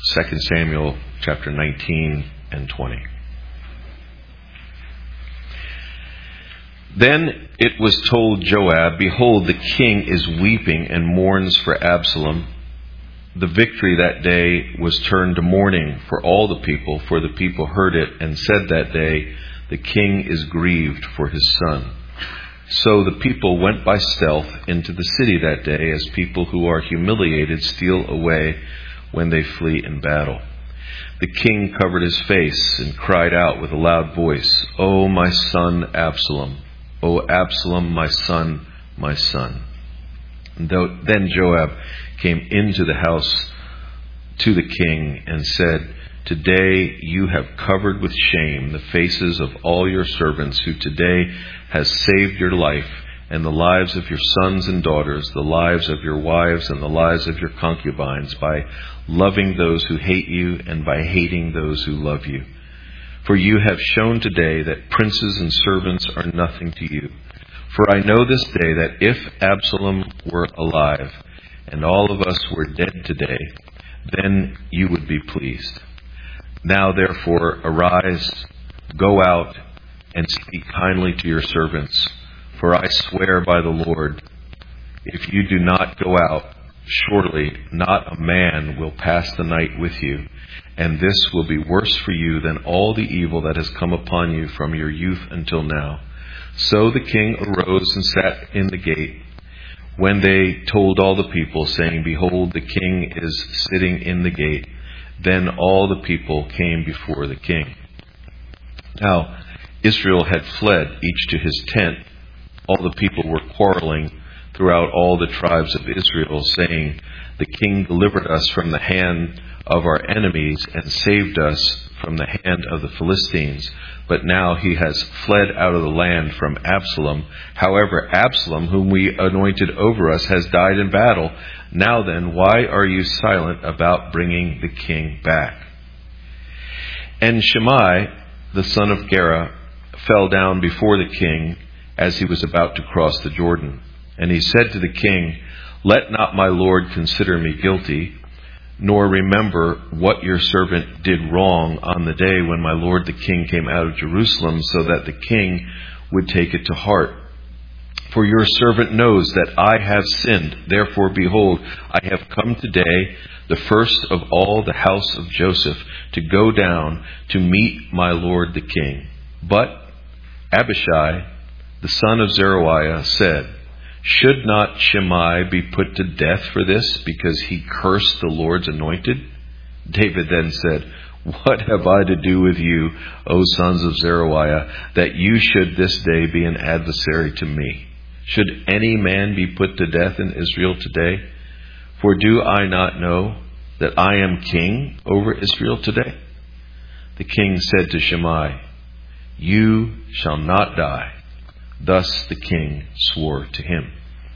2 Samuel chapter 19 and 20. Then it was told Joab, "Behold, the king is weeping and mourns for Absalom." The victory that day was turned to mourning for all the people, for the people heard it and said that day, "The king is grieved for his son." So the people went by stealth into the city that day, as people who are humiliated steal away when they flee in battle. The king covered his face and cried out with a loud voice, "O my son Absalom! O Absalom, my son, my son." Then Joab came into the house to the king and said, "Today you have covered with shame the faces of all your servants, who today has saved your life and the lives of your sons and daughters, the lives of your wives and the lives of your concubines, by loving those who hate you and by hating those who love you. For you have shown today that princes and servants are nothing to you. For I know this day that if Absalom were alive and all of us were dead today, then you would be pleased. Now therefore arise, go out, and speak kindly to your servants. For I swear by the Lord, if you do not go out, surely not a man will pass the night with you, and this will be worse for you than all the evil that has come upon you from your youth until now." So the king arose and sat in the gate, when they told all the people, saying, "Behold, the king is sitting in the gate." Then all the people came before the king. Now Israel had fled, each to his tent. All the people were quarreling throughout all the tribes of Israel, saying, "The king delivered us from the hand of our enemies and saved us from the hand of the Philistines. But now he has fled out of the land from Absalom. However, Absalom, whom we anointed over us, has died in battle. Now then, why are you silent about bringing the king back?" And Shimei, the son of Gera, fell down before the king as he was about to cross the Jordan. And he said to the king, "Let not my lord consider me guilty, nor remember what your servant did wrong on the day when my lord the king came out of Jerusalem, so that the king would take it to heart. For your servant knows that I have sinned. Therefore, behold, I have come today, the first of all the house of Joseph, to go down to meet my lord the king." But Abishai, the son of Zeruiah, said, "Should not Shimei be put to death for this, because he cursed the Lord's anointed?" David then said, "What have I to do with you, O sons of Zeruiah, that you should this day be an adversary to me? Should any man be put to death in Israel today? For do I not know that I am king over Israel today?" The king said to Shimei, "You shall not die." Thus the king swore to him.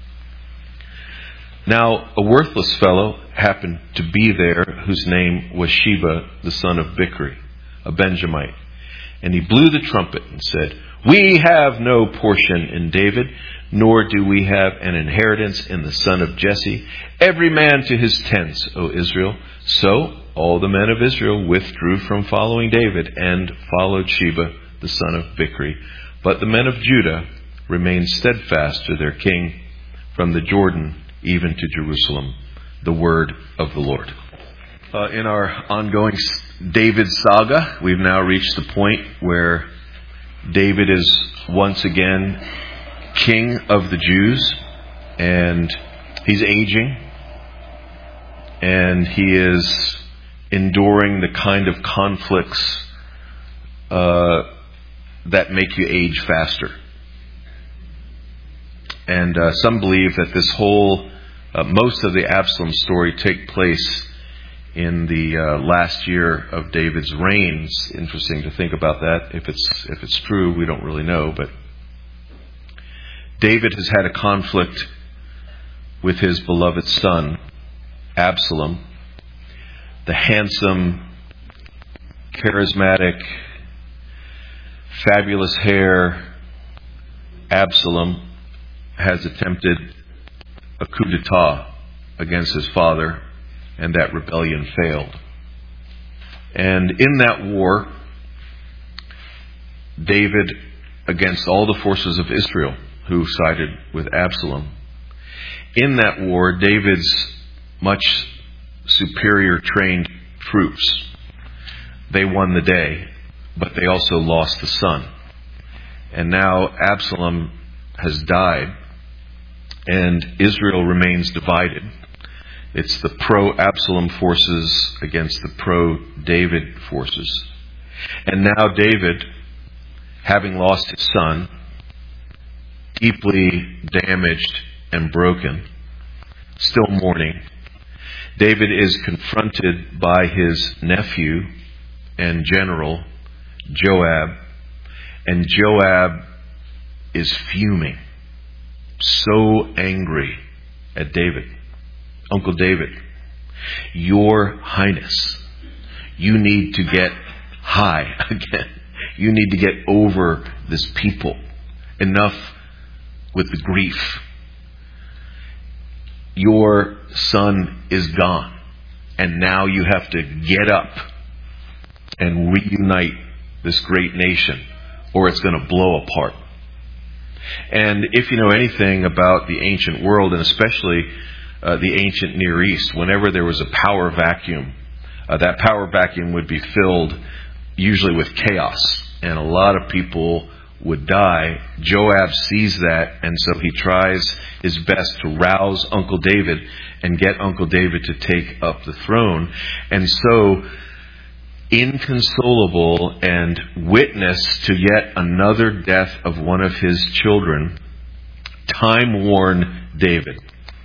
Now a worthless fellow happened to be there, whose name was Sheba, the son of Bichri, a Benjamite. And he blew the trumpet and said, "We have no portion in David, nor do we have an inheritance in the son of Jesse. Every man to his tents, O Israel." So all the men of Israel withdrew from following David and followed Sheba, the son of Bichri. But the men of Judah remained steadfast to their king from the Jordan even to Jerusalem. The word of the Lord. In our ongoing David saga, we've now reached the point where David is once again king of the Jews, and he's aging, and he is enduring the kind of conflicts that make you age faster. And some believe that this whole, most of the Absalom story take place in the last year of David's reign. It's interesting to think about that. If it's true, we don't really know. But David has had a conflict with his beloved son, Absalom, the handsome, charismatic, fabulous hair Absalom has attempted a coup d'etat against his father, and that rebellion failed. And in that war, David, against all the forces of Israel who sided with Absalom, in that war, David's much superior trained troops, they won the day, but they also lost the son. And now Absalom has died, and Israel remains divided. It's the pro-Absalom forces against the pro-David forces. And now David, having lost his son, deeply damaged and broken, still mourning, David is confronted by his nephew and general, Joab, and Joab is fuming, so angry at David. Uncle David, Your Highness, you need to get high again. You need to get over this people. Enough with the grief. Your son is gone, and now you have to get up and reunite this great nation, or it's going to blow apart. And if you know anything about the ancient world, and especially the ancient Near East, whenever there was a power vacuum, that power vacuum would be filled usually with chaos, and a lot of people would die. Joab sees that, and so he tries his best to rouse Uncle David and get Uncle David to take up the throne. And so, inconsolable and witness to yet another death of one of his children, time-worn David,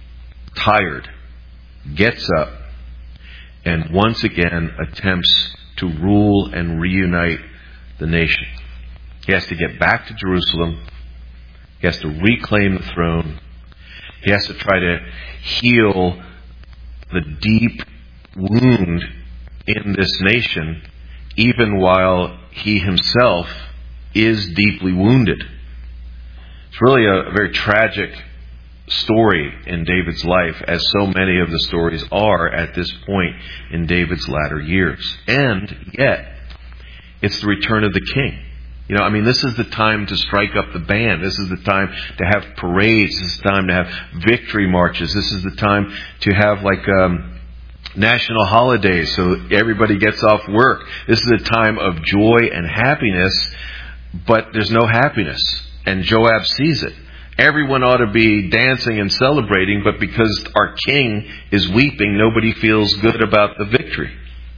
tired, gets up and once again attempts to rule and reunite the nation. He has to get back to Jerusalem. He has to reclaim the throne. He has to try to heal the deep wound in this nation, even while he himself is deeply wounded. It's really a very tragic story in David's life, as so many of the stories are at this point in David's latter years. And yet, it's the return of the king. You know, I mean, this is the time to strike up the band. This is the time to have parades. This is the time to have victory marches. This is the time to have national holidays so everybody gets off work. This is a time of joy and happiness, but there's no happiness. And Joab sees it. Everyone ought to be dancing and celebrating, but because our king is weeping, nobody feels good about the victory.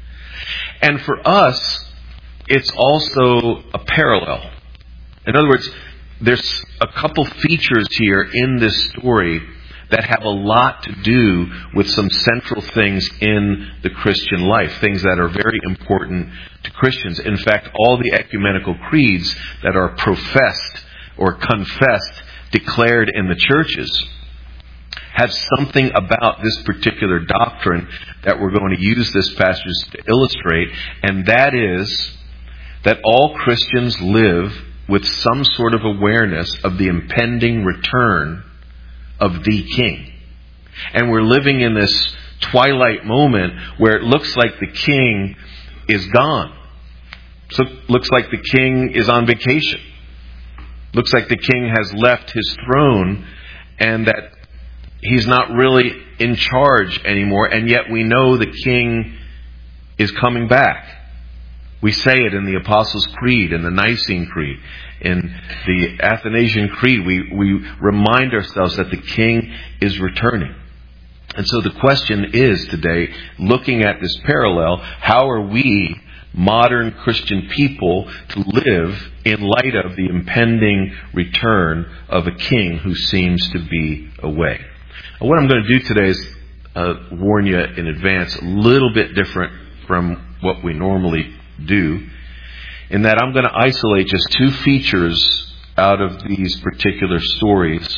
And for us, it's also a parallel. In other words, there's a couple features here in this story that have a lot to do with some central things in the Christian life, things that are very important to Christians. In fact, all the ecumenical creeds that are professed or confessed, declared in the churches, have something about this particular doctrine that we're going to use this passage to illustrate, and that is that all Christians live with some sort of awareness of the impending return of the King. And we're living in this twilight moment where it looks like the King is gone. So it looks like the King is on vacation. Looks like the King has left his throne and that he's not really in charge anymore. And yet we know the King is coming back. We say it in the Apostles' Creed, in the Nicene Creed, in the Athanasian Creed. We remind ourselves that the King is returning. And so the question is today, looking at this parallel, how are we, modern Christian people, to live in light of the impending return of a King who seems to be away? And what I'm going to do today is warn you in advance, a little bit different from what we normally do, in that I'm going to isolate just two features out of these particular stories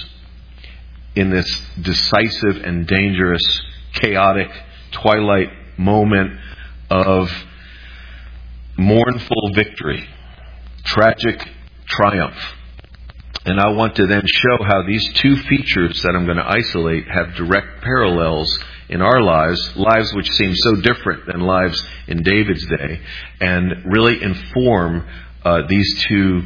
in this decisive and dangerous, chaotic twilight moment of mournful victory, tragic triumph. And I want to then show how these two features that I'm going to isolate have direct parallels in our lives which seem so different than lives in David's day, and really inform these two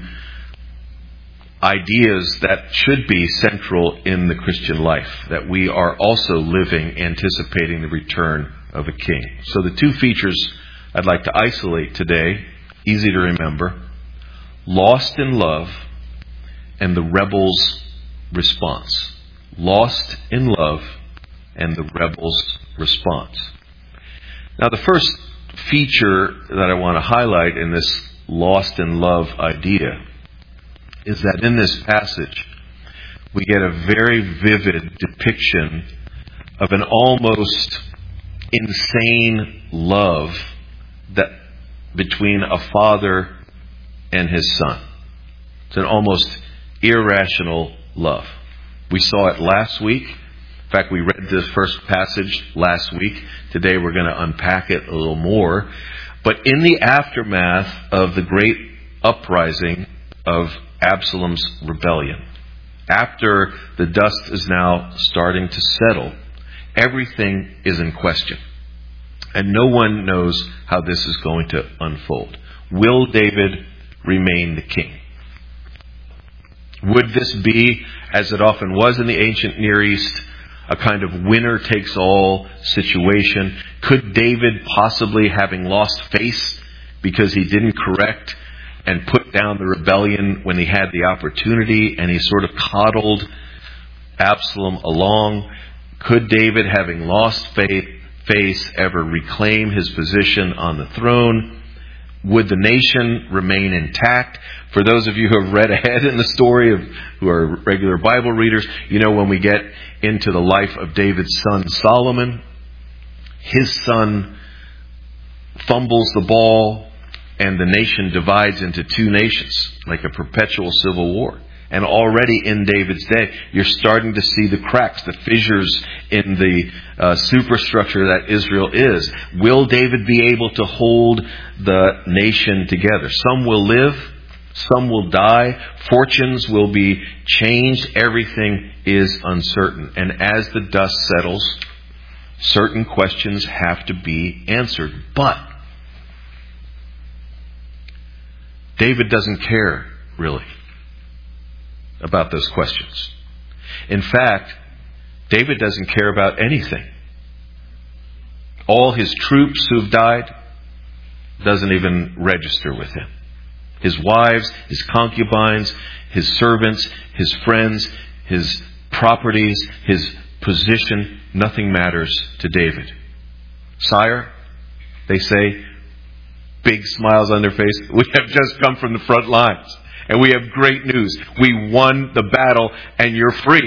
ideas that should be central in the Christian life, that we are also living, anticipating the return of a king. So the two features I'd like to isolate today, easy to remember: lost in love and the rebel's response. Lost in love and the rebel's response. Now, the first feature that I want to highlight in this lost in love idea is that in this passage we get a very vivid depiction of an almost insane love that between a father and his son. It's an almost irrational love. We saw it last week. In fact, we read this first passage last week. Today we're going to unpack it a little more. But in the aftermath of the great uprising of Absalom's rebellion, after the dust is now starting to settle, everything is in question. And no one knows how this is going to unfold. Will David remain the king? Would this be, as it often was in the ancient Near East, a kind of winner-takes-all situation? Could David, possibly having lost face because he didn't correct and put down the rebellion when he had the opportunity, and he sort of coddled Absalom along, could David, having lost face, ever reclaim his position on the throne? Would the nation remain intact? For those of you who have read ahead in the story, who are regular Bible readers, you know when we get into the life of David's son Solomon, his son fumbles the ball and the nation divides into two nations, like a perpetual civil war. And already in David's day, you're starting to see the cracks, the fissures in the superstructure that Israel is. Will David be able to hold the nation together? Some will live, some will die, fortunes will be changed, everything is uncertain. And as the dust settles, certain questions have to be answered. But David doesn't care, really, about those questions. In fact, David doesn't care about anything. All his troops who've died doesn't even register with him. His wives, his concubines, his servants, his friends, his properties, his position, nothing matters to David. Sire, they say, big smiles on their face, we have just come from the front lines. And we have great news. We won the battle and you're free.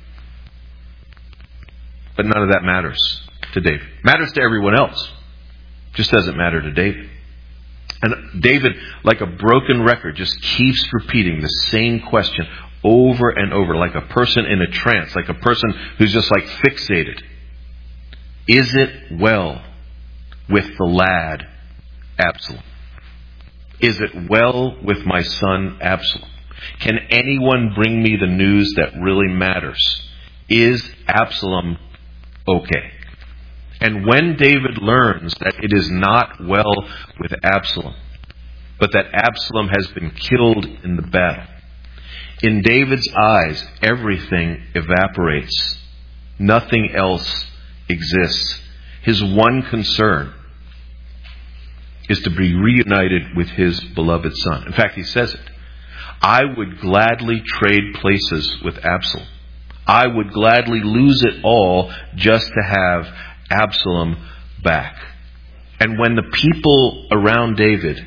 But none of that matters to David. Matters to everyone else. Just doesn't matter to David. And David, like a broken record, just keeps repeating the same question over and over, like a person in a trance, like a person who's just like fixated. Is it well with the lad Absalom? Is it well with my son Absalom? Can anyone bring me the news that really matters? Is Absalom okay? And when David learns that it is not well with Absalom, but that Absalom has been killed in the battle, in David's eyes, everything evaporates. Nothing else exists. His one concern is to be reunited with his beloved son. In fact, he says it. I would gladly trade places with Absalom. I would gladly lose it all just to have Absalom back. And when the people around David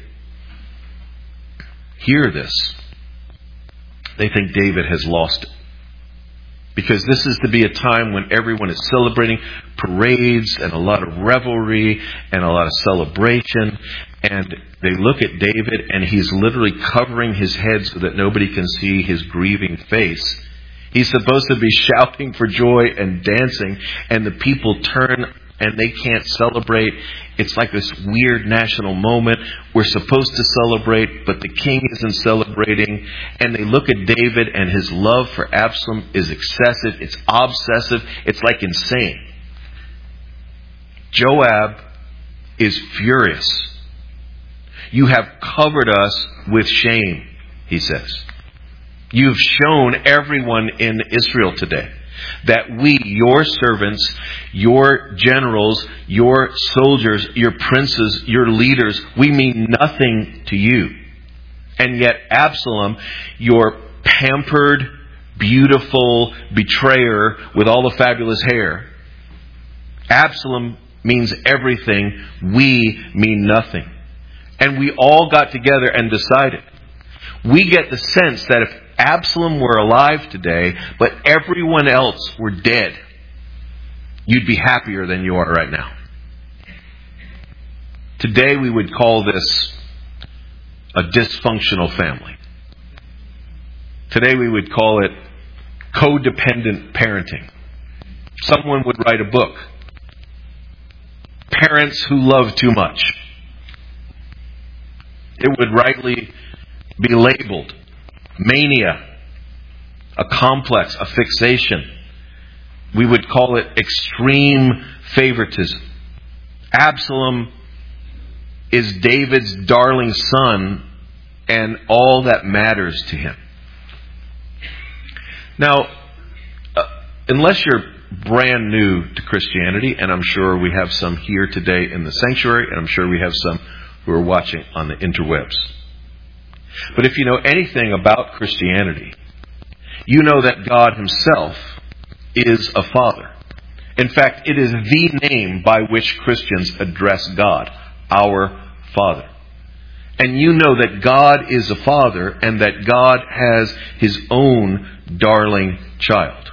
hear this, they think David has lost it. Because this is to be a time when everyone is celebrating, parades and a lot of revelry and a lot of celebration. And they look at David and he's literally covering his head so that nobody can see his grieving face. He's supposed to be shouting for joy and dancing, and the people turn and they can't celebrate. It's like this weird national moment. We're supposed to celebrate, but the king isn't celebrating. And they look at David, and his love for Absalom is excessive. It's obsessive. It's like insane. Joab is furious. You have covered us with shame, he says. You've shown everyone in Israel today that we, your servants, your generals, your soldiers, your princes, your leaders, we mean nothing to you. And yet Absalom, your pampered, beautiful betrayer with all the fabulous hair, Absalom means everything. We mean nothing. And we all got together and decided. We get the sense that if Absalom were alive today, but everyone else were dead, you'd be happier than you are right now. Today we would call this a dysfunctional family. Today we would call it codependent parenting. Someone would write a book. Parents who love too much. It would rightly be labeled mania, a complex, a fixation. We would call it extreme favoritism. Absalom is David's darling son, and all that matters to him. Now, unless you're brand new to Christianity, and I'm sure we have some here today in the sanctuary, and I'm sure we have some who are watching on the interwebs. But if you know anything about Christianity, you know that God Himself is a Father. In fact, it is the name by which Christians address God, our Father. And you know that God is a Father and that God has His own darling child.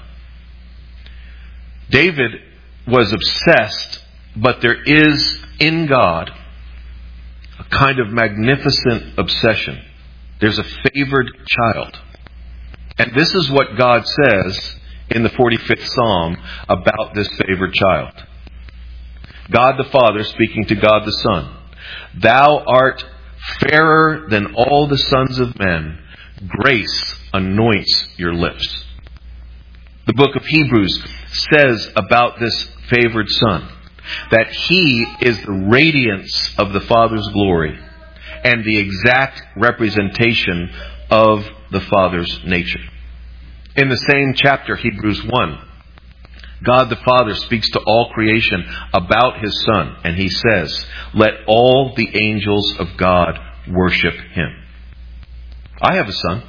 David was obsessed, but there is in God a kind of magnificent obsession. There's a favored child. And this is what God says in the 45th Psalm about this favored child. God the Father speaking to God the Son. Thou art fairer than all the sons of men. Grace anoints your lips. The book of Hebrews says about this favored son that he is the radiance of the Father's glory and the exact representation of the Father's nature. In the same chapter, Hebrews 1, God the Father speaks to all creation about His Son, and He says, let all the angels of God worship Him. I have a son,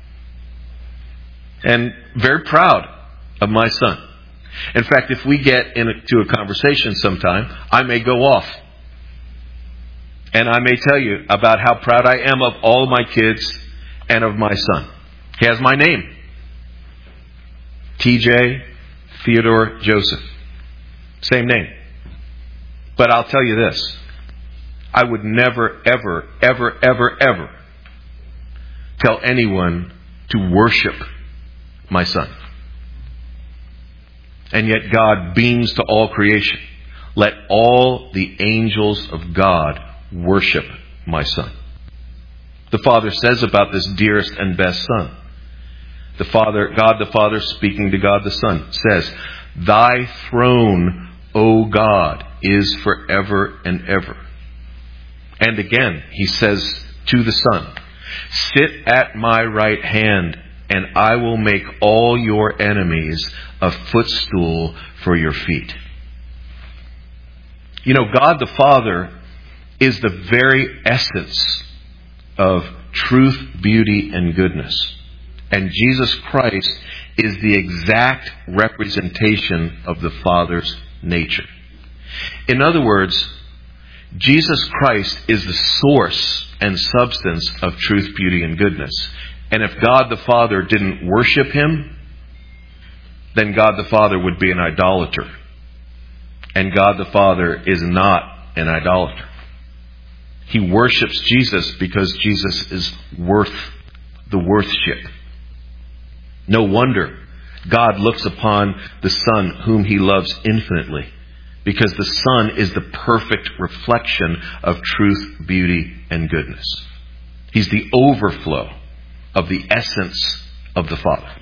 and very proud of my son. In fact, if we get into a conversation sometime, I may go off. And I may tell you about how proud I am of all my kids and of my son. He has my name. TJ Theodore Joseph. Same name. But I'll tell you this. I would never, ever, ever, ever, ever tell anyone to worship my son. And yet God beams to all creation. Let all the angels of God worship my son. The Father says about this dearest and best son. The Father, God the Father speaking to God the Son, says, Thy throne, O God, is forever and ever. And again, He says to the Son, Sit at my right hand, and I will make all your enemies a footstool for your feet. You know, God the Father is the very essence of truth, beauty, and goodness. And Jesus Christ is the exact representation of the Father's nature. In other words, Jesus Christ is the source and substance of truth, beauty, and goodness. And if God the Father didn't worship Him, then God the Father would be an idolater. And God the Father is not an idolater. He worships Jesus because Jesus is worth the worthship. No wonder God looks upon the Son whom He loves infinitely, because the Son is the perfect reflection of truth, beauty, and goodness. He's the overflow of the essence of the Father.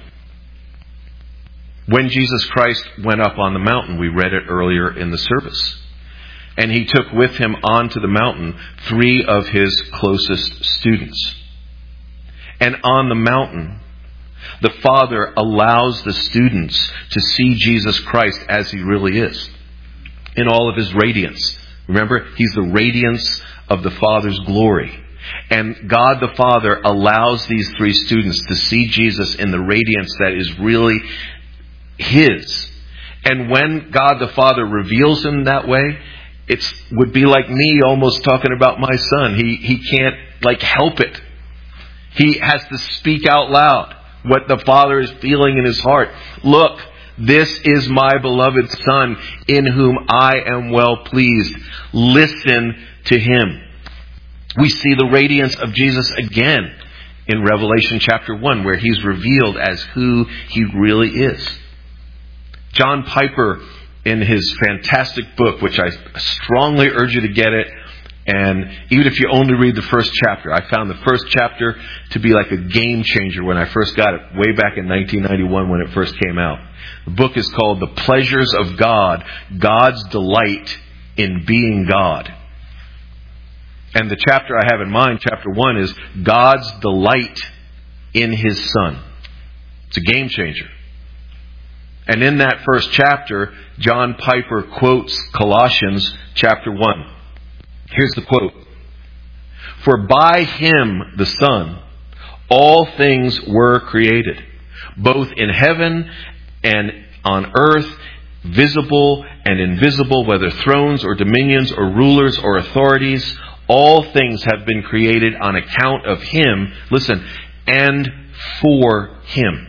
When Jesus Christ went up on the mountain, we read it earlier in the service, And he took with him onto the mountain 3 of his closest students. And on the mountain, the Father allows the students to see Jesus Christ as he really is, in all of his radiance. Remember, he's the radiance of the Father's glory. And God the Father allows these 3 students to see Jesus in the radiance that is really his. And when God the Father reveals him that way, it would be like me almost talking about my son. He can't help it. He has to speak out loud what the Father is feeling in his heart. Look, this is my beloved Son in whom I am well pleased. Listen to him. We see the radiance of Jesus again in Revelation chapter 1, where he's revealed as who he really is. John Piper, in his fantastic book, which I strongly urge you to get it, and even if you only read the first chapter, I found the first chapter to be like a game changer when I first got it, way back in 1991 when it first came out. The book is called The Pleasures of God, God's Delight in Being God. And the chapter I have in mind, chapter 1, is God's delight in his Son. It's a game changer. And in that first chapter, John Piper quotes Colossians chapter 1. Here's the quote. For by him, the Son, all things were created, both in heaven and on earth, visible and invisible, whether thrones or dominions or rulers or authorities. All things have been created on account of him, listen, and for him.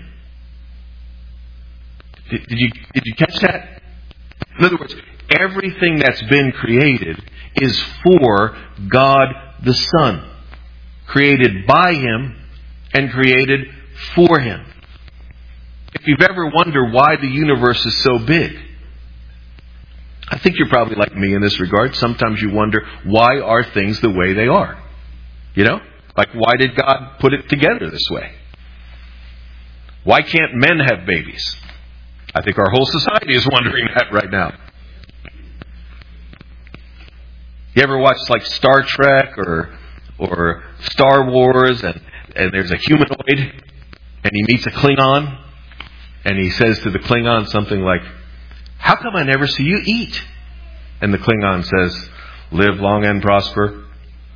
Did you catch that? In other words, everything that's been created is for God the Son. Created by him and created for him. If you've ever wondered why the universe is so big, I think you're probably like me in this regard. Sometimes you wonder, why are things the way they are? You know? Like, why did God put it together this way? Why can't men have babies? I think our whole society is wondering that right now. You ever watch like Star Trek or Star Wars and there's a humanoid and he meets a Klingon and he says to the Klingon something like, how come I never see you eat? And the Klingon says, live long and prosper.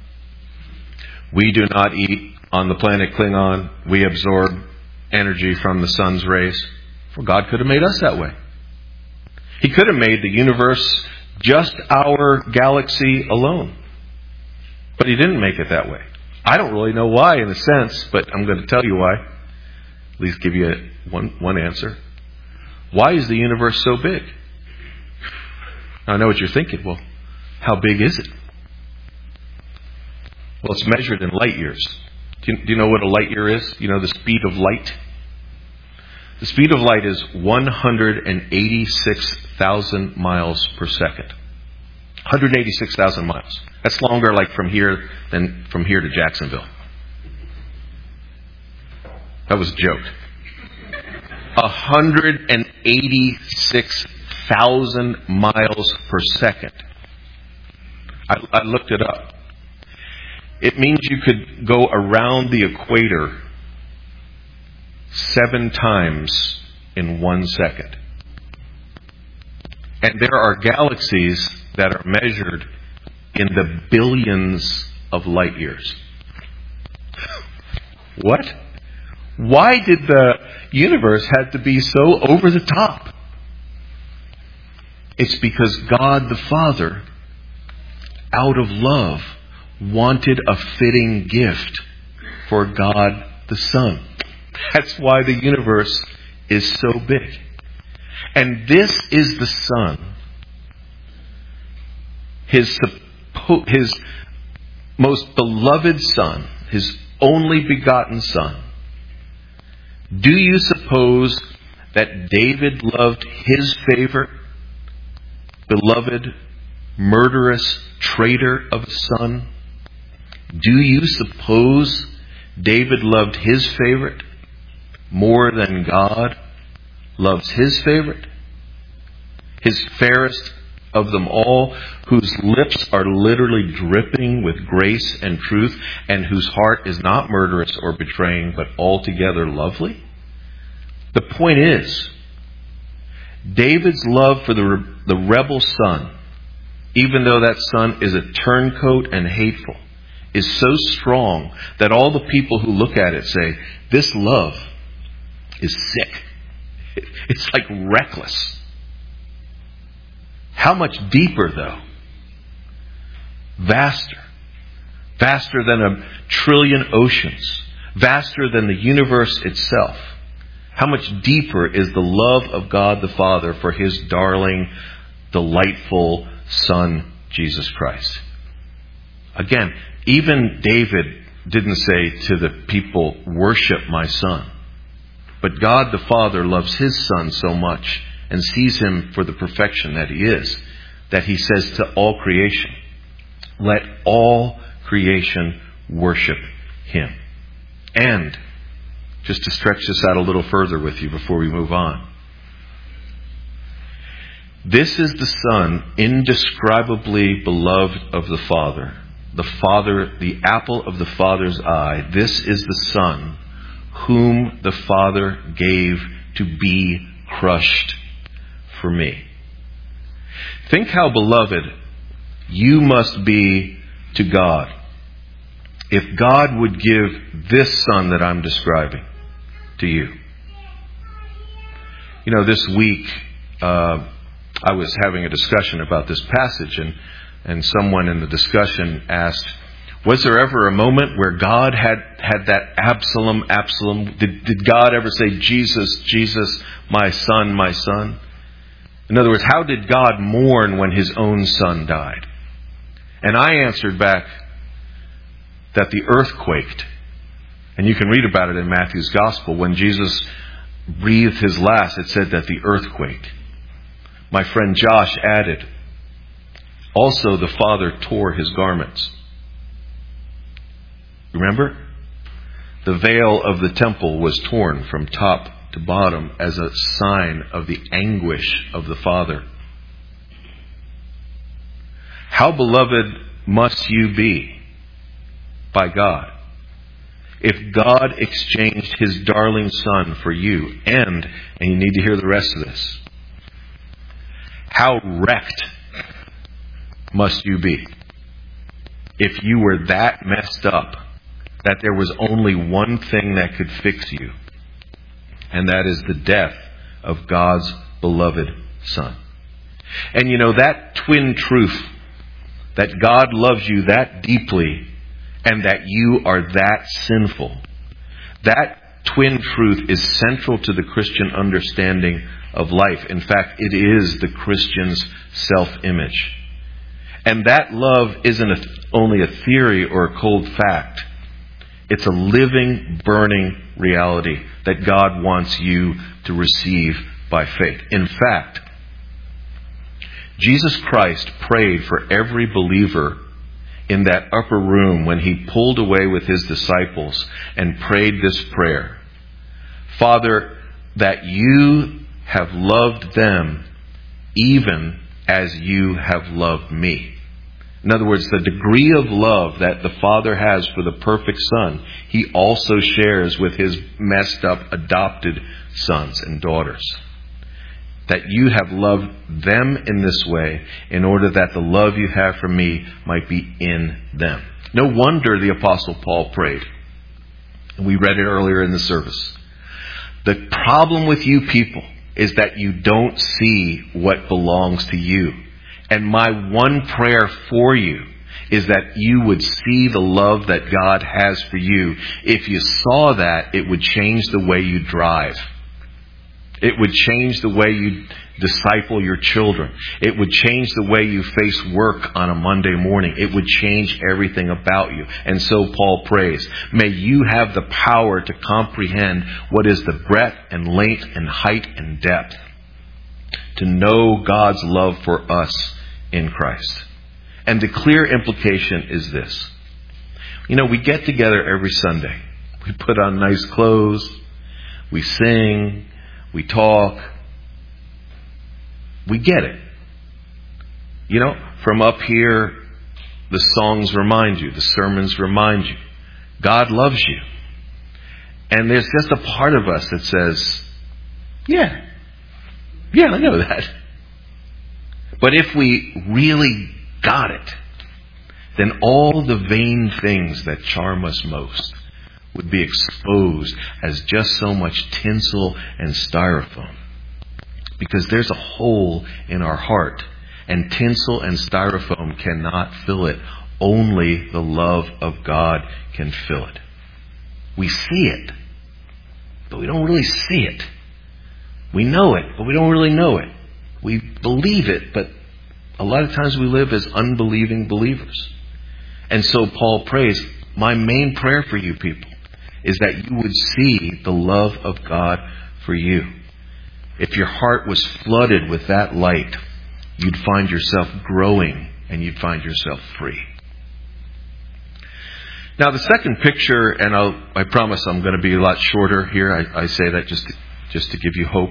We do not eat on the planet Klingon. We absorb energy from the sun's rays. For God could have made us that way. He could have made the universe just our galaxy alone. But he didn't make it that way. I don't really know why in a sense, but I'm going to tell you why. At least give you one answer. Why is the universe so big? I know what you're thinking. Well, how big is it? Well, it's measured in light years. Do you know what a light year is? You know the speed of light? The speed of light is 186,000 miles per second. 186,000 miles. That's longer like from here than from here to Jacksonville. That was a joke. 186,000 miles per second. I looked it up. It means you could go around the equator 7 times in 1 second. And there are galaxies that are measured in the billions of light years. What? Why did the universe have to be so over the top? It's because God the Father, out of love, wanted a fitting gift for God the Son. That's why the universe is so big. And this is the Son, his most beloved Son, his only begotten Son. Do you suppose that David loved his favorite, beloved, murderous traitor of a son? Do you suppose David loved his favorite more than God loves his favorite? His fairest, of them all, whose lips are literally dripping with grace and truth, and whose heart is not murderous or betraying, but altogether lovely? The point is, David's love for the rebel son, even though that son is a turncoat and hateful, is so strong that all the people who look at it say, this love is sick. It's like reckless. How much deeper, though? Vaster. Vaster than 1,000,000,000,000 oceans. Vaster than the universe itself. How much deeper is the love of God the Father for His darling, delightful Son, Jesus Christ? Again, even David didn't say to the people, worship my Son. But God the Father loves His Son so much and sees Him for the perfection that He is, that He says to all creation, let all creation worship Him. And, just to stretch this out a little further with you before we move on, this is the Son, indescribably beloved of the Father, the apple of the Father's eye. This is the Son whom the Father gave to be crushed for me. Think how beloved you must be to God if God would give this Son that I'm describing to you. You know, this week I was having a discussion about this passage, and someone in the discussion asked, was there ever a moment where God had that Absalom? Did God ever say, Jesus, Jesus, my son, my son? In other words, how did God mourn when His own Son died? And I answered back that the earth quaked. And you can read about it in Matthew's Gospel. When Jesus breathed His last, it said that the earth quaked. My friend Josh added, also the Father tore His garments. Remember? The veil of the temple was torn from top to bottom as a sign of the anguish of the Father. How beloved must you be by God if God exchanged His darling Son for you? And you need to hear the rest of this, how wrecked must you be if you were that messed up that there was only one thing that could fix you, and that is the death of God's beloved Son. And you know, that twin truth, that God loves you that deeply and that you are that sinful, that twin truth is central to the Christian understanding of life. In fact, it is the Christian's self-image. And that love isn't only a theory or a cold fact. It's a living, burning reality that God wants you to receive by faith. In fact, Jesus Christ prayed for every believer in that upper room when He pulled away with His disciples and prayed this prayer. Father, that you have loved them even as you have loved me. In other words, the degree of love that the Father has for the perfect Son, He also shares with His messed up adopted sons and daughters. That you have loved them in this way in order that the love you have for me might be in them. No wonder the Apostle Paul prayed. We read it earlier in the service. The problem with you people is that you don't see what belongs to you. And my one prayer for you is that you would see the love that God has for you. If you saw that, it would change the way you drive. It would change the way you disciple your children. It would change the way you face work on a Monday morning. It would change everything about you. And so Paul prays, may you have the power to comprehend what is the breadth and length and height and depth, to know God's love for us in Christ. And the clear implication is this. You know, we get together every Sunday. We put on nice clothes. We sing. We talk. We get it. You know, from up here, the songs remind you, the sermons remind you. God loves you. And there's just a part of us that says, yeah, I know that. But if we really got it, then all the vain things that charm us most would be exposed as just so much tinsel and styrofoam. Because there's a hole in our heart, and tinsel and styrofoam cannot fill it. Only the love of God can fill it. We see it, but we don't really see it. We know it, but we don't really know it. We believe it, but a lot of times we live as unbelieving believers. And so Paul prays, my main prayer for you people is that you would see the love of God for you. If your heart was flooded with that light, you'd find yourself growing and you'd find yourself free. Now the second picture, and I promise I'm going to be a lot shorter here. I say that just to give you hope.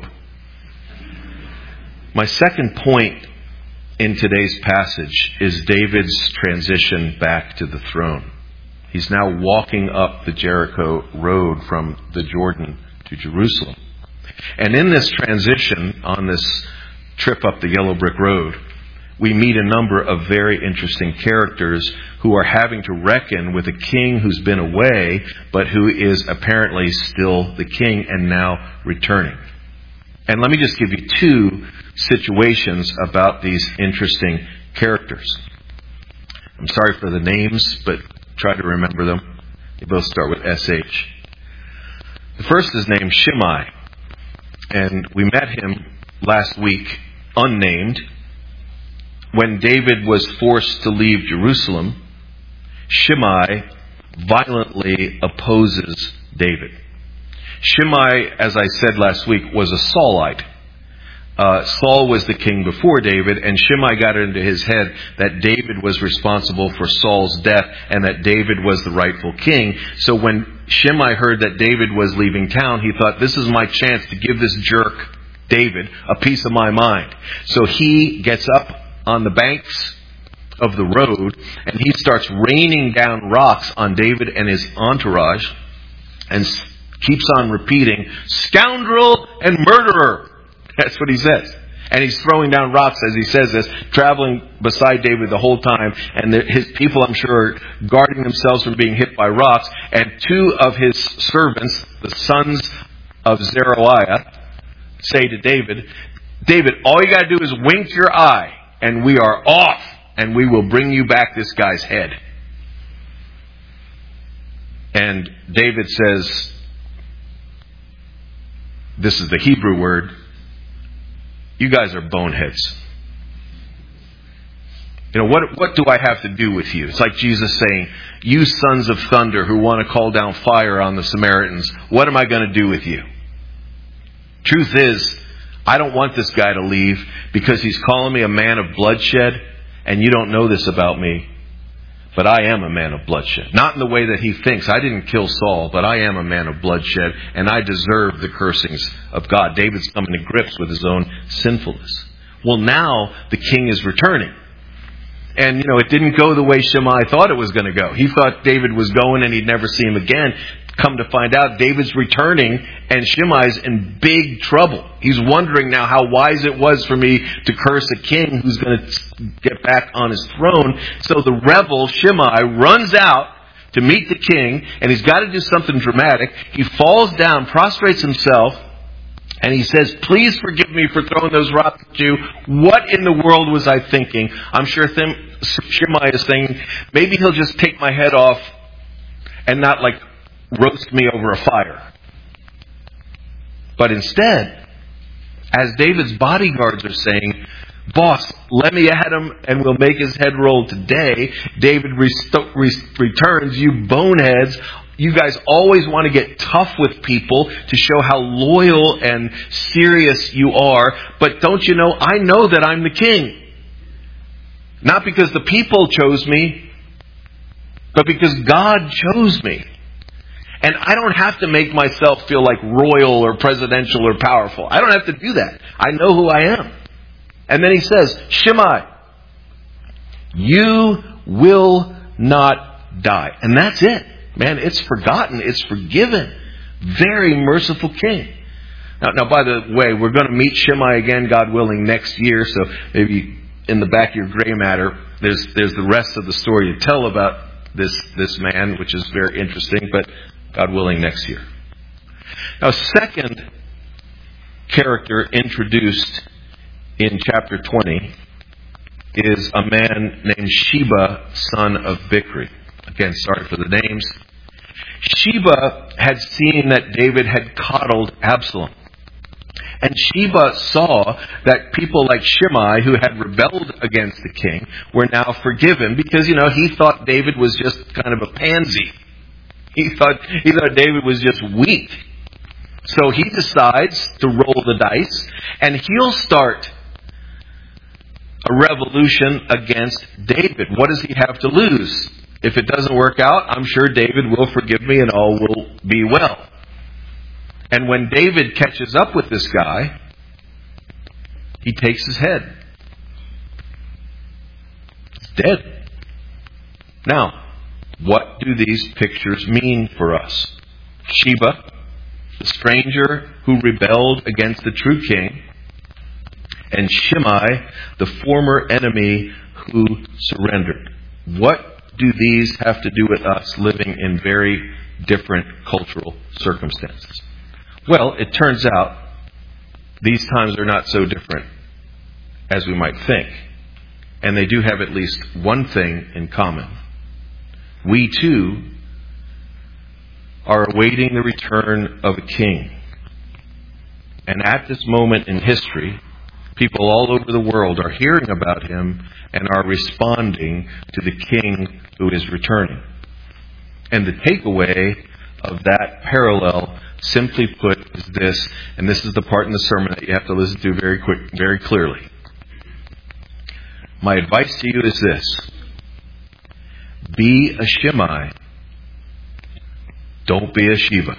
My second point in today's passage is David's transition back to the throne. He's now walking up the Jericho road from the Jordan to Jerusalem. And in this transition, on this trip up the yellow brick road, we meet a number of very interesting characters who are having to reckon with a king who's been away, but who is apparently still the king and now returning. And let me just give you two situations about these interesting characters. I'm sorry for the names, but try to remember them. They both start with S-H. The first is named Shimei, and we met him last week, unnamed. When David was forced to leave Jerusalem, Shimei violently opposes David. Shimei, as I said last week, was a Saulite. Saul was the king before David, and Shimei got it into his head that David was responsible for Saul's death and that David was the rightful king. So when Shimei heard that David was leaving town, he thought, this is my chance to give this jerk, David, a piece of my mind. So he gets up on the banks of the road and he starts raining down rocks on David and his entourage and keeps on repeating, scoundrel and murderer. That's what he says. And he's throwing down rocks as he says this, traveling beside David the whole time. And his people, I'm sure, are guarding themselves from being hit by rocks. And two of his servants, the sons of Zeruiah, say to David, David, all you got to do is wink your eye and we are off and we will bring you back this guy's head. And David says, this is the Hebrew word, you guys are boneheads. You know, what do I have to do with you? It's like Jesus saying, you sons of thunder who want to call down fire on the Samaritans, what am I going to do with you? Truth is, I don't want this guy to leave because he's calling me a man of bloodshed, and you don't know this about me, but I am a man of bloodshed. Not in the way that he thinks. I didn't kill Saul, but I am a man of bloodshed, and I deserve the cursings of God. David's coming to grips with his own sinfulness. Well, now the king is returning. And, it didn't go the way Shimei thought it was going to go. He thought David was going and he'd never see him again. Come to find out, David's returning and Shimei's in big trouble. He's wondering now how wise it was for me to curse a king who's going to get back on his throne. So the rebel, Shimei, runs out to meet the king, and he's got to do something dramatic. He falls down, prostrates himself, and he says, please forgive me for throwing those rocks at you. What in the world was I thinking? I'm sure Shimei is saying, maybe he'll just take my head off and not roast me over a fire. But instead, as David's bodyguards are saying, boss, let me at him and we'll make his head roll today, David returns, you boneheads, you guys always want to get tough with people to show how loyal and serious you are, but don't you know, I know that I'm the king. Not because the people chose me, but because God chose me. And I don't have to make myself feel like royal or presidential or powerful. I don't have to do that. I know who I am. And then he says, Shimei, You will not die. And that's it. Man, it's forgotten. It's forgiven. Very merciful king. Now, by the way, we're going to meet Shimei again, God willing, next year. So maybe in the back of your gray matter, there's the rest of the story to tell about this man, which is very interesting, but God willing, next year. Now, second character introduced in chapter 20 is a man named Sheba, son of Bichri. Again, sorry for the names. Sheba had seen that David had coddled Absalom. And Sheba saw that people like Shimei, who had rebelled against the king, were now forgiven because, he thought David was just kind of a pansy. He thought David was just weak. So he decides to roll the dice, and he'll start a revolution against David. What does he have to lose? If it doesn't work out, I'm sure David will forgive me and all will be well. And when David catches up with this guy, he takes his head. He's dead. Now, what do these pictures mean for us? Sheba, the stranger who rebelled against the true king, and Shimei, the former enemy who surrendered. What do these have to do with us living in very different cultural circumstances? Well, it turns out these times are not so different as we might think. And they do have at least one thing in common. We too are awaiting the return of a king. And at this moment in history, people all over the world are hearing about him and are responding to the king who is returning. And the takeaway of that parallel, simply put, is this, and this is the part in the sermon that you have to listen to very clearly. My advice to you is this: be a Shimei, don't be a Sheba.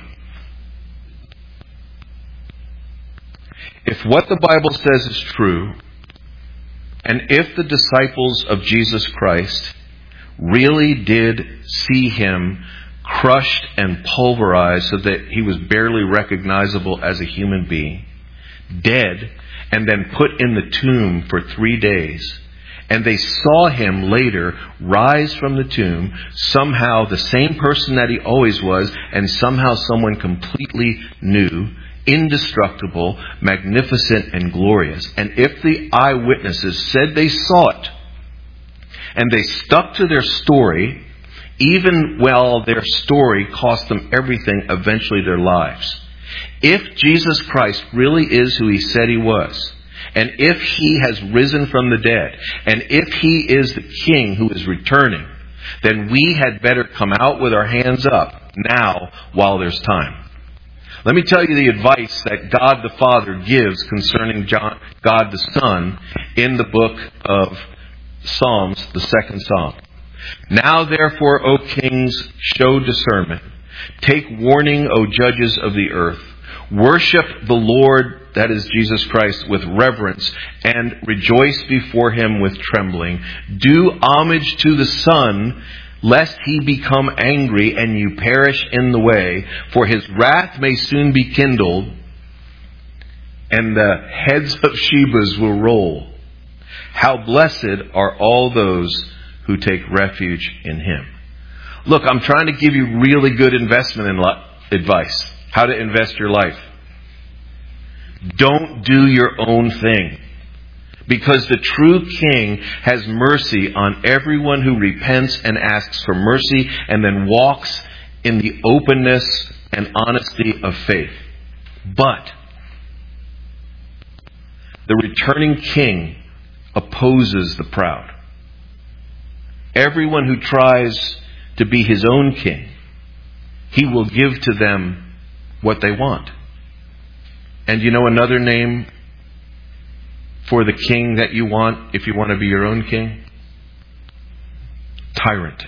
If what the Bible says is true, and if the disciples of Jesus Christ really did see him crushed and pulverized so that he was barely recognizable as a human being, dead, and then put in the tomb for 3 days, and they saw him later rise from the tomb, somehow the same person that he always was, and somehow someone completely new, indestructible, magnificent, and glorious. And if the eyewitnesses said they saw it, and they stuck to their story, even while their story cost them everything, eventually their lives. If Jesus Christ really is who he said he was, and if he has risen from the dead, and if he is the king who is returning, then we had better come out with our hands up now while there's time. Let me tell you the advice that God the Father gives concerning God the Son in the book of Psalms, the second Psalm. Now therefore, O kings, show discernment. Take warning, O judges of the earth. Worship the Lord, that is Jesus Christ, with reverence, and rejoice before him with trembling. Do homage to the Son, lest he become angry and you perish in the way, for his wrath may soon be kindled, and the heads of Shebas will roll. How blessed are all those who take refuge in him. Look, I'm trying to give you really good investment advice. How to invest your life. Don't do your own thing. Because the true king has mercy on everyone who repents and asks for mercy and then walks in the openness and honesty of faith. But the returning king opposes the proud. Everyone who tries to be his own king, he will give to them what they want. And you know another name for the king that you want if you want to be your own king? Tyrant.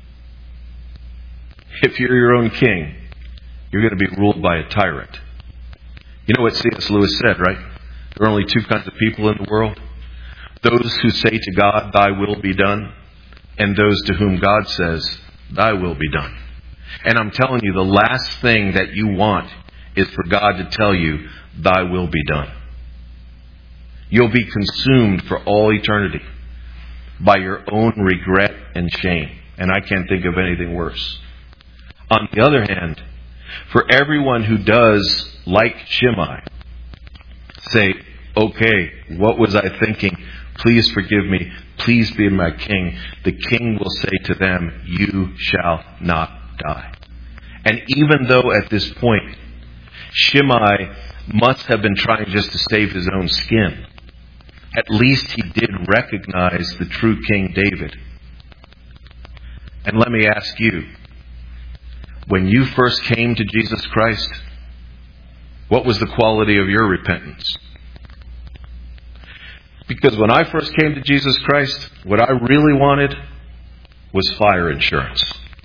If you're your own king, you're going to be ruled by a tyrant. You know what C.S. Lewis said, right? There are only two kinds of people in the world. Those who say to God, thy will be done, and those to whom God says, thy will be done. And I'm telling you, the last thing that you want is for God to tell you, thy will be done. You'll be consumed for all eternity by your own regret and shame. And I can't think of anything worse. On the other hand, for everyone who does, like Shimei, say, okay, what was I thinking? Please forgive me. Please be my king. The king will say to them, you shall not die. And even though at this point, Shimei must have been trying just to save his own skin, at least he did recognize the true King David. And let me ask you, when you first came to Jesus Christ, what was the quality of your repentance? Because when I first came to Jesus Christ, what I really wanted was fire insurance.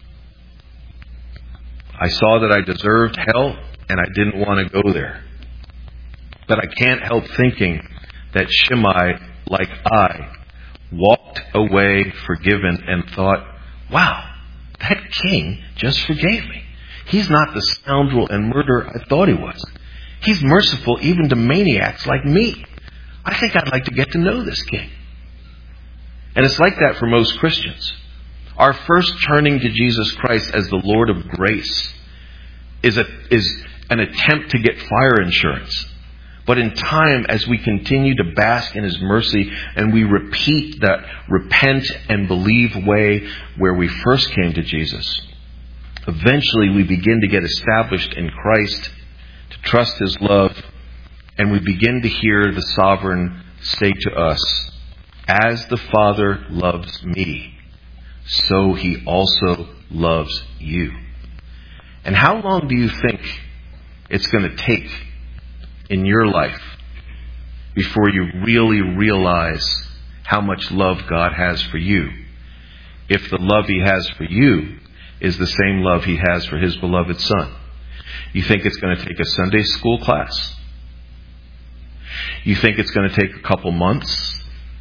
I saw that I deserved hell, and I didn't want to go there. But I can't help thinking that Shimei, like I, walked away forgiven and thought, wow, that king just forgave me. He's not the scoundrel and murderer I thought he was. He's merciful even to maniacs like me. I think I'd like to get to know this king. And it's like that for most Christians. Our first turning to Jesus Christ as the Lord of grace is an attempt to get fire insurance. But in time, as we continue to bask in His mercy and we repeat that repent and believe way where we first came to Jesus, eventually we begin to get established in Christ, to trust His love, and we begin to hear the Sovereign say to us, as the Father loves me, so He also loves you. And how long do you think it's going to take in your life before you really realize how much love God has for you, if the love He has for you is the same love He has for His beloved Son? You think it's going to take a Sunday school class? You think it's going to take a couple months?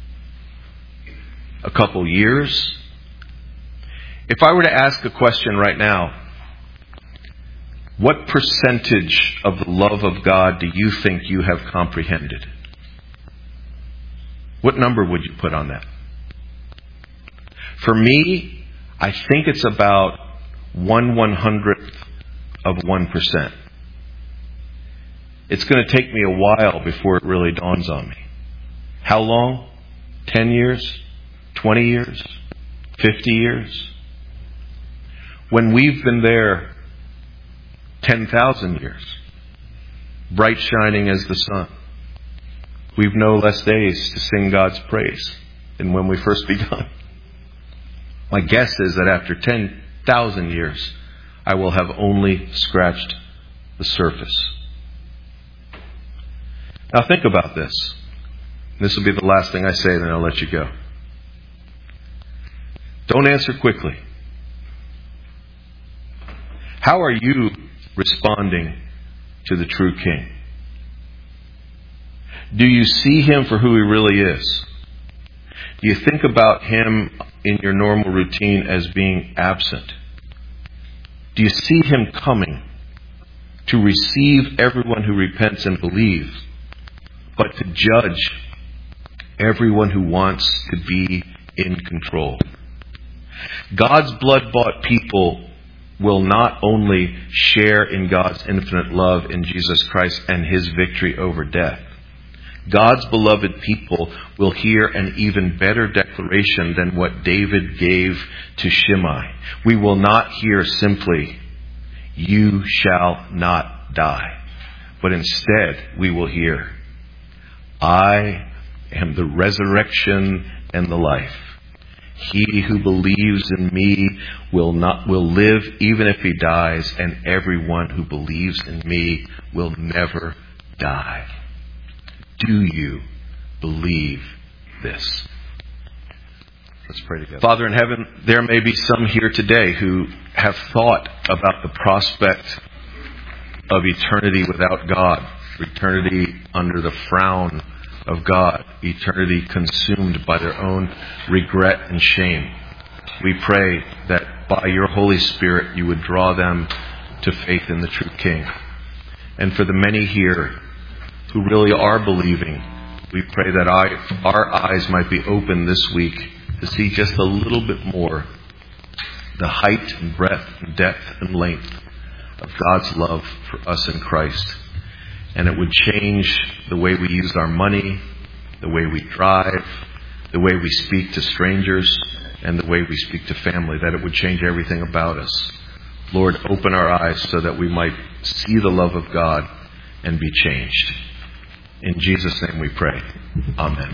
A couple years? If I were to ask a question right now, what percentage of the love of God do you think you have comprehended? What number would you put on that? For me, I think it's about 1/100th of 1%. It's going to take me a while before it really dawns on me. How long? 10 years? 20 years? 50 years? When we've been there 10,000 years, bright shining as the sun, we've no less days to sing God's praise than when we first begun. My guess is that after 10,000 years, I will have only scratched the surface. Now think about this. This will be the last thing I say, then I'll let you go. Don't answer quickly. How are you responding to the true King? Do you see Him for who He really is? Do you think about Him in your normal routine as being absent? Do you see Him coming to receive everyone who repents and believes, but to judge everyone who wants to be in control? God's blood-bought people will not only share in God's infinite love in Jesus Christ and His victory over death. God's beloved people will hear an even better declaration than what David gave to Shimei. We will not hear simply, you shall not die. But instead we will hear, I am the resurrection and the life. He who believes in me will live even if he dies, and everyone who believes in me will never die. Do you believe this? Let's pray together. Father in heaven, there may be some here today who have thought about the prospect of eternity without God, eternity under the frown of God, eternity consumed by their own regret and shame. We pray that by your Holy Spirit you would draw them to faith in the true King. And for the many here who really are believing, we pray that our eyes might be open this week to see just a little bit more the height and breadth and depth and length of God's love for us in Christ. And it would change the way we use our money, the way we drive, the way we speak to strangers, and the way we speak to family, that it would change everything about us. Lord, open our eyes so that we might see the love of God and be changed. In Jesus' name we pray. Amen.